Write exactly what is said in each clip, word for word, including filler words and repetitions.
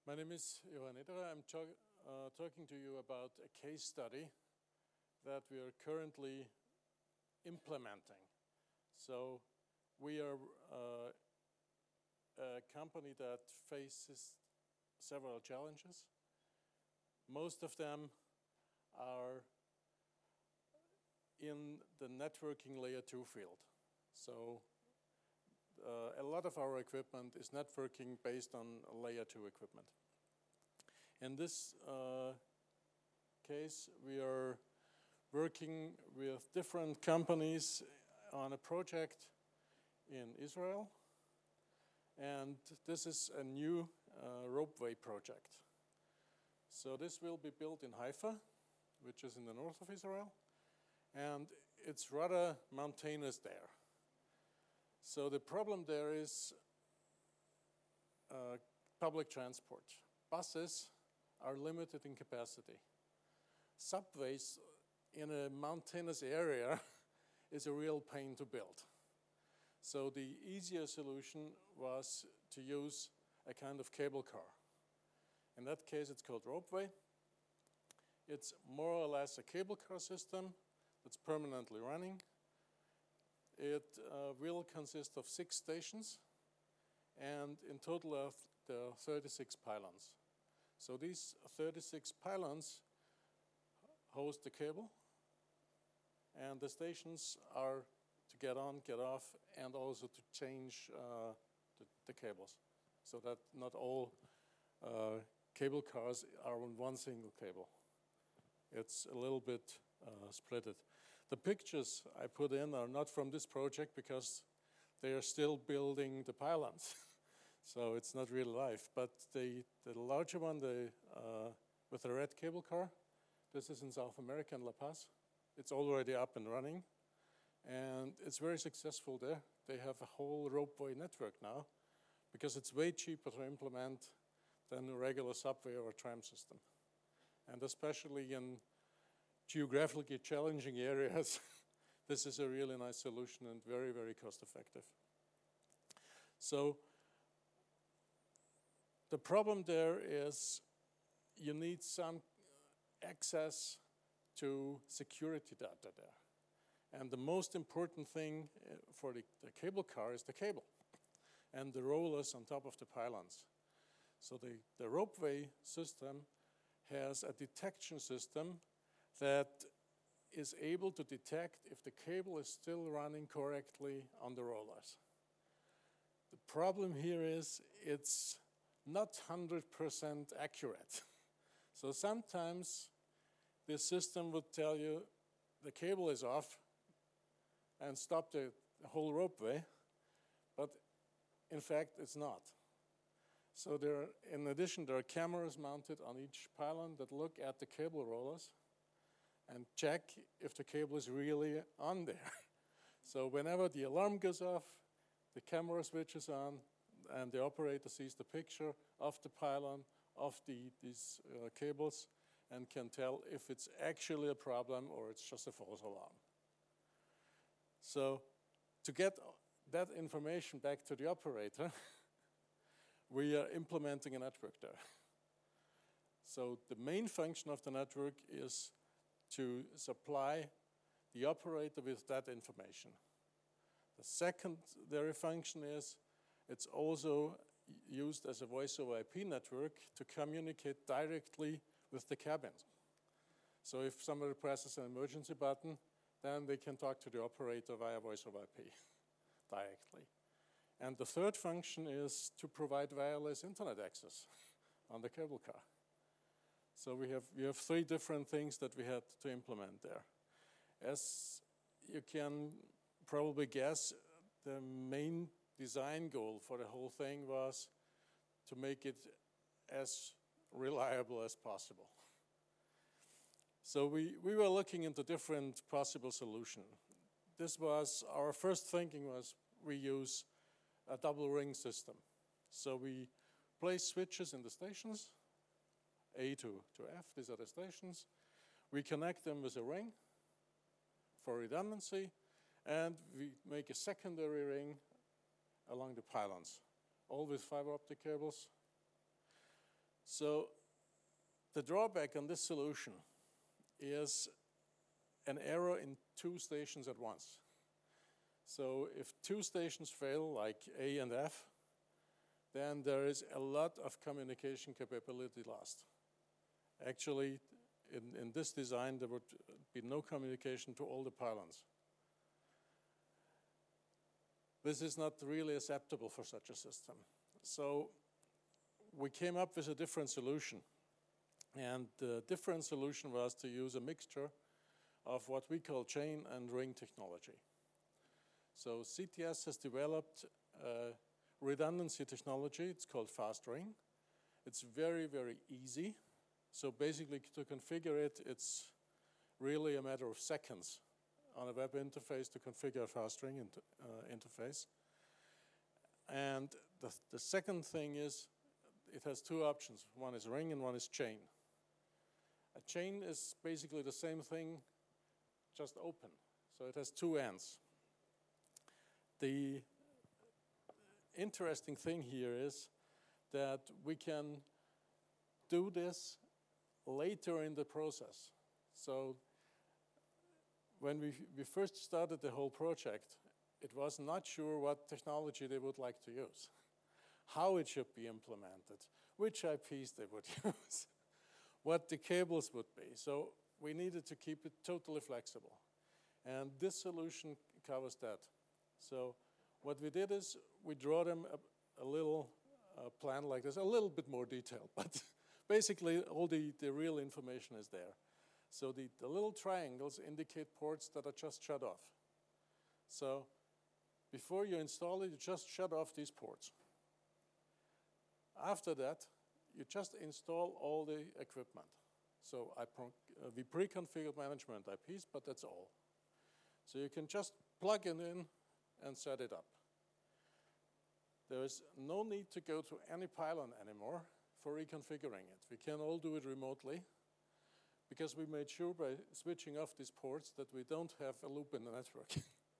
My name is Johan Ederer. I'm talk, uh, talking to you about a case study that we are currently implementing. So we are uh, a company that faces several challenges. Most of them are in the networking layer two field. So uh, a lot of our equipment is networking based on layer two equipment. In this uh, case, we are working with different companies on a project in Israel. And this is a new uh, ropeway project. So this will be built in Haifa, which is in the north of Israel. And it's rather mountainous there. So the problem there is uh, public transport. Buses are limited in capacity. Subways in a mountainous area is a real pain to build. So the easier solution was to use a kind of cable car. In that case, it's called ropeway. It's more or less a cable car system that's permanently running. It uh, will consist of six stations, and in total uh, there are thirty-six pylons. So these thirty-six pylons host the cable, and the stations are to get on, get off, and also to change uh, the, the cables, so that not all uh, cable cars are on one single cable. It's a little bit uh, splitted. The pictures I put in are not from this project because they are still building the pylons. So it's not real life. But the, the larger one, the, uh, with the red cable car, this is in South America, in La Paz. It's already up and running. And it's very successful there. They have a whole ropeway network now because it's way cheaper to implement than a regular subway or a tram system. And especially in geographically challenging areas, this is a really nice solution and very, very cost effective. So the problem there is you need some access to security data there. And the most important thing for the, the cable car is the cable and the rollers on top of the pylons. So the, the ropeway system has a detection system that is able to detect if the cable is still running correctly on the rollers. The problem here is it's not one hundred percent accurate. So sometimes this system would tell you the cable is off and stop the whole ropeway, but in fact it's not. So there are, in addition, there are cameras mounted on each pylon that look at the cable rollers and check if the cable is really on there. So whenever the alarm goes off, the camera switches on, and the operator sees the picture of the pylon, of the, these uh, cables, and can tell if it's actually a problem or it's just a false alarm. So to get that information back to the operator, we are implementing a network there. So the main function of the network is to supply the operator with that information. The secondary function is it's also used as a voice over I P network to communicate directly with the cabins. So if somebody presses an emergency button, then they can talk to the operator via voice over I P directly. And the third function is to provide wireless internet access on the cable car. So we have, we have three different things that we had to implement there. As you can probably guess, the main design goal for the whole thing was to make it as reliable as possible. So we, we were looking into different possible solutions. This was, our first thinking was we use a double ring system. So we place switches in the stations, A to, to F, these are the stations. We connect them with a ring for redundancy, and we make a secondary ring along the pylons, all with fiber optic cables. So the drawback on this solution is an error in two stations at once. So if two stations fail, like A and F, then there is a lot of communication capability lost. Actually, in, in this design, there would be no communication to all the pylons. This is not really acceptable for such a system. So we came up with a different solution. And the different solution was to use a mixture of what we call chain and ring technology. So C T S has developed a redundancy technology. It's called fast ring. It's very, very easy. So basically, to configure it, it's really a matter of seconds on a web interface to configure a fast ring inter uh, interface. And the, the second thing is, it has two options. One is ring and one is chain. A chain is basically the same thing, just open. So it has two ends. The interesting thing here is that we can do this later in the process. So when we, we first started the whole project, it was not sure what technology they would like to use, how it should be implemented, which I Ps they would use, what the cables would be. So we needed to keep it totally flexible. And this solution covers that. So what we did is we draw them a, a little uh, plan like this, a little bit more detailed, but basically all the, the real information is there. So the, the little triangles indicate ports that are just shut off. So before you install it, you just shut off these ports. After that, you just install all the equipment. So I pro uh, we pre-configured management I Ps, but that's all. So you can just plug it in and set it up. There is no need to go to any pylon anymore for reconfiguring it. We can all do it remotely because we made sure by switching off these ports that we don't have a loop in the network.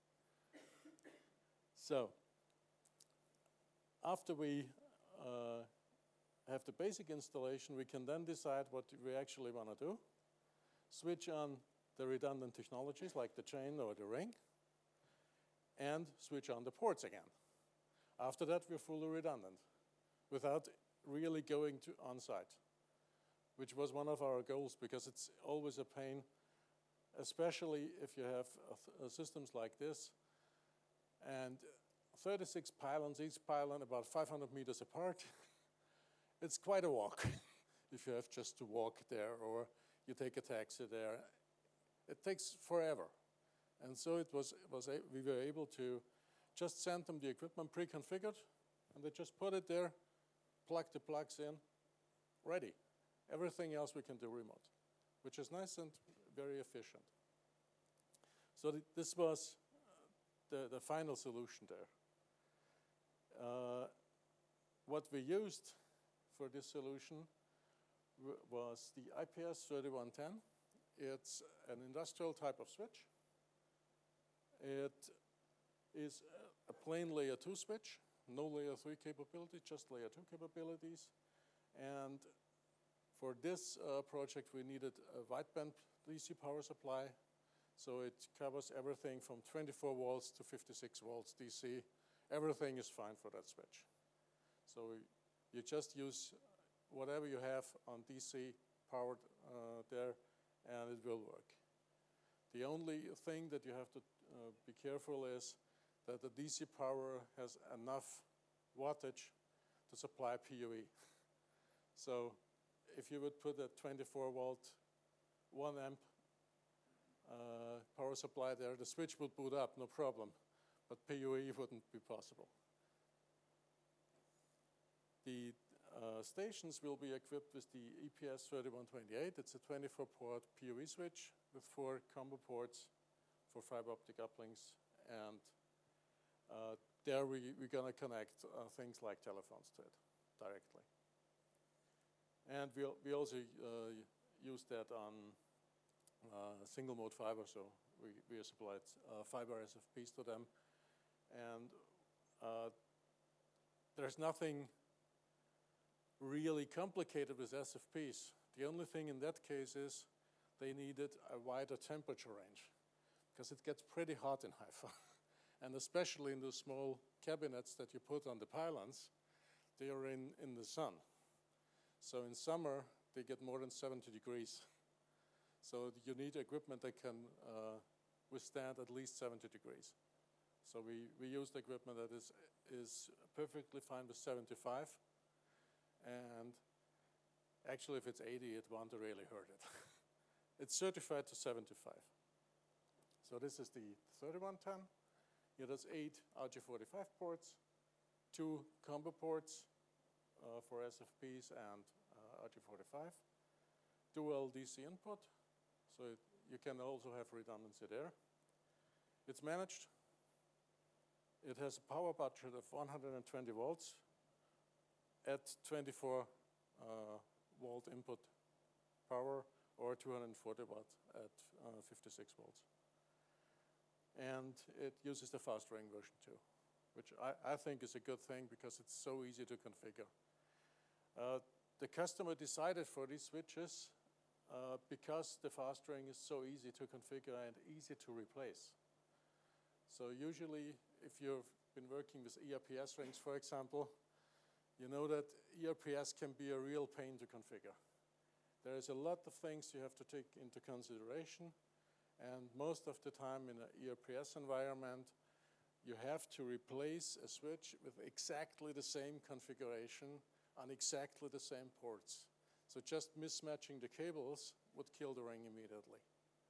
So after we uh, have the basic installation, we can then decide what we actually want to do. Switch on the redundant technologies like the chain or the ring, and switch on the ports again. After that, we're fully redundant without really going to on-site, which was one of our goals because it's always a pain, especially if you have uh, systems like this. And thirty-six pylons, each pylon about five hundred meters apart. It's quite a walk if you have just to walk there or you take a taxi there. It takes forever. And so it was, it was a, we were able to just send them the equipment pre-configured, and they just put it there, plug the plugs in, ready. Everything else we can do remote, which is nice and very efficient. So th this was the, the final solution there. Uh, what we used for this solution was the I P S thirty-one ten. It's an industrial type of switch. It is a plain layer two switch, no layer three capability, just layer two capabilities. And for this uh, project, we needed a wideband D C power supply. So it covers everything from twenty-four volts to fifty-six volts D C. Everything is fine for that switch. So you just use whatever you have on D C powered uh, there, and it will work. The only thing that you have to uh, be careful is that the D C power has enough wattage to supply P U E. So if you would put a twenty-four volt, one amp uh, power supply there, the switch would boot up, no problem, but P U E wouldn't be possible. The uh, stations will be equipped with the E P S thirty-one twenty-eight. It's a twenty-four port P U E switch with four combo ports for fiber optic uplink, and uh, there we, we're going to connect uh, things like telephones to it directly. And we, we also uh, use that on uh, single mode fiber, so we, we supplied uh, fiber S F Ps to them. And uh, there's nothing really complicated with S F Ps. The only thing in that case is they needed a wider temperature range because it gets pretty hot in Haifa. And especially in those small cabinets that you put on the pylons, they are in, in the sun. So in summer, they get more than seventy degrees. So you need equipment that can uh, withstand at least seventy degrees. So we, we used equipment that is, is perfectly fine with seventy-five. And actually, if it's eighty, it won't really hurt it. It's certified to seventy-five. So this is the thirty-one ten. Here there's eight R J forty-five ports, two combo ports uh, for S F Ps and uh, R J forty-five, dual D C input, so it, you can also have redundancy there. It's managed. It has a power budget of one hundred twenty volts at twenty-four uh, volt input power, or two hundred forty watt at uh, fifty-six volts. And it uses the fast ring version too, which I, I think is a good thing because it's so easy to configure. Uh, the customer decided for these switches uh, because the fast ring is so easy to configure and easy to replace. So usually, if you've been working with E R P S rings, for example, you know that E R P S can be a real pain to configure. There is a lot of things you have to take into consideration. And most of the time in an E R P S environment, you have to replace a switch with exactly the same configuration on exactly the same ports. So just mismatching the cables would kill the ring immediately.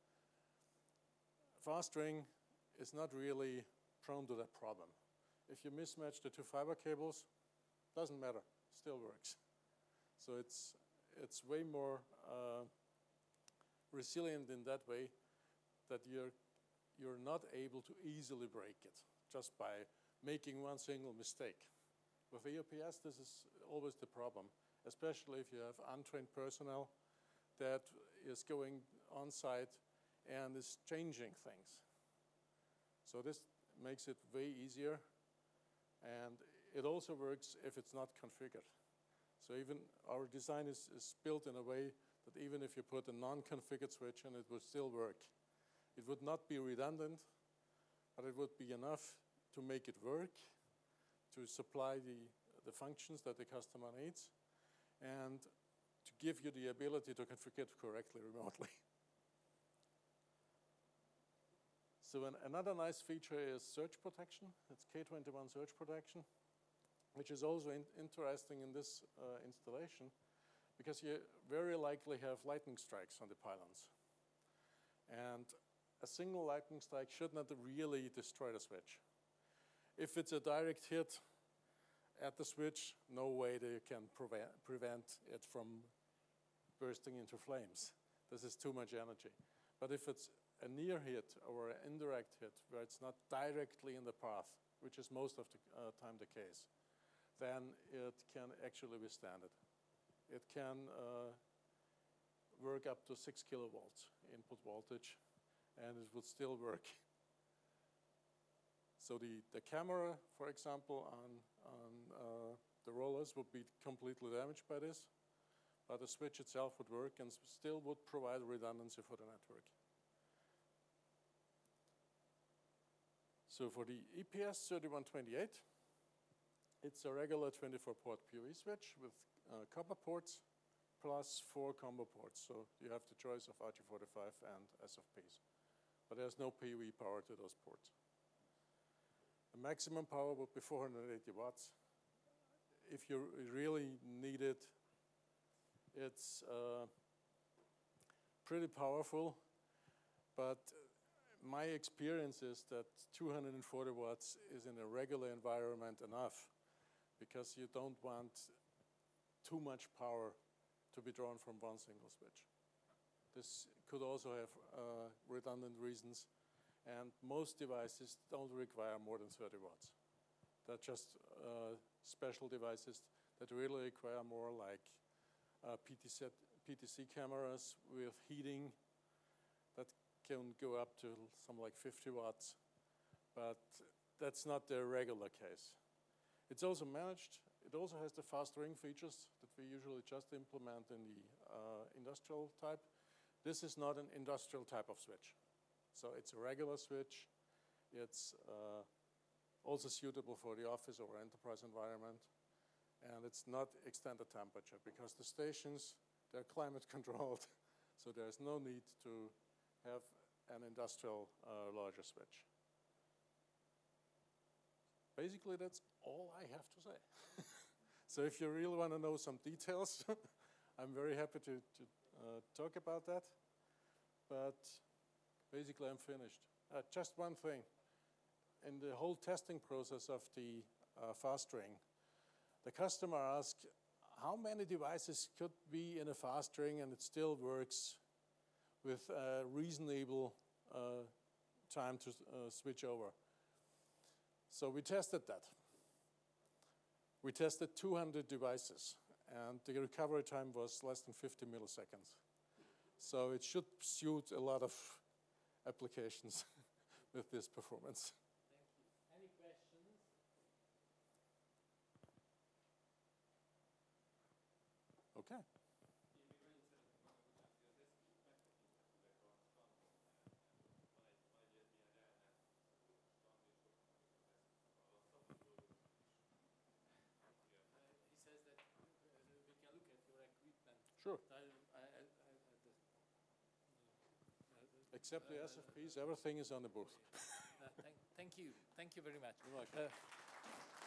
Fast ring is not really prone to that problem. If you mismatch the two fiber cables, doesn't matter, still works. So it's, it's way more uh, resilient in that way, that you're, you're not able to easily break it just by making one single mistake. With E R P S, this is always the problem, especially if you have untrained personnel that is going on site and is changing things. So this makes it way easier, and it also works if it's not configured. So even our design is, is built in a way that even if you put a non-configured switch in, it will still work. It would not be redundant, but it would be enough to make it work, to supply the, the functions that the customer needs, and to give you the ability to configure it correctly remotely. So an, another nice feature is surge protection. It's K twenty-one surge protection, which is also in, interesting in this uh, installation, because you very likely have lightning strikes on the pylons. And a single lightning strike should not really destroy the switch. If it's a direct hit at the switch, no way that you can prevent, prevent it from bursting into flames. This is too much energy. But if it's a near hit or an indirect hit where it's not directly in the path, which is most of the uh, time the case, then it can actually withstand it. It can uh, work up to six kilovolts input voltage, and it would still work. So the, the camera, for example, on, on uh, the rollers would be completely damaged by this, but the switch itself would work and still would provide redundancy for the network. So for the E P S thirty-one twenty-eight, it's a regular twenty-four port P O E switch with uh, copper ports plus four combo ports. So you have the choice of R J forty-five and S F Ps. But there's no P O E power to those ports. The maximum power would be four hundred eighty watts. If you really need it, it's uh, pretty powerful, but my experience is that two hundred forty watts is in a regular environment enough, because you don't want too much power to be drawn from one single switch. This could also have uh, redundant reasons, and most devices don't require more than thirty watts. They're just uh, special devices that really require more, like uh, P T C cameras with heating that can go up to some like fifty watts, but that's not the regular case. It's also managed. It also has the fast ring features that we usually just implement in the uh, industrial type. This is not an industrial type of switch. So it's a regular switch. It's uh, also suitable for the office or enterprise environment. And it's not extended temperature because the stations, they're climate controlled. So there's no need to have an industrial uh, larger switch. Basically, that's all I have to say. So if you really want to know some details, I'm very happy to, to uh, talk about that. But basically, I'm finished. Uh, just one thing. In the whole testing process of the uh, fast ring, the customer asked how many devices could be in a fast ring and it still works with a reasonable uh, time to uh, switch over. So we tested that. We tested two hundred devices, and the recovery time was less than fifty milliseconds. So it should suit a lot of applications with this performance. Thank you. Any questions? Okay. Sure. Except the S F Ps, everything is on the booth. Uh, thank, thank you. Thank you very much. You're welcome. Uh,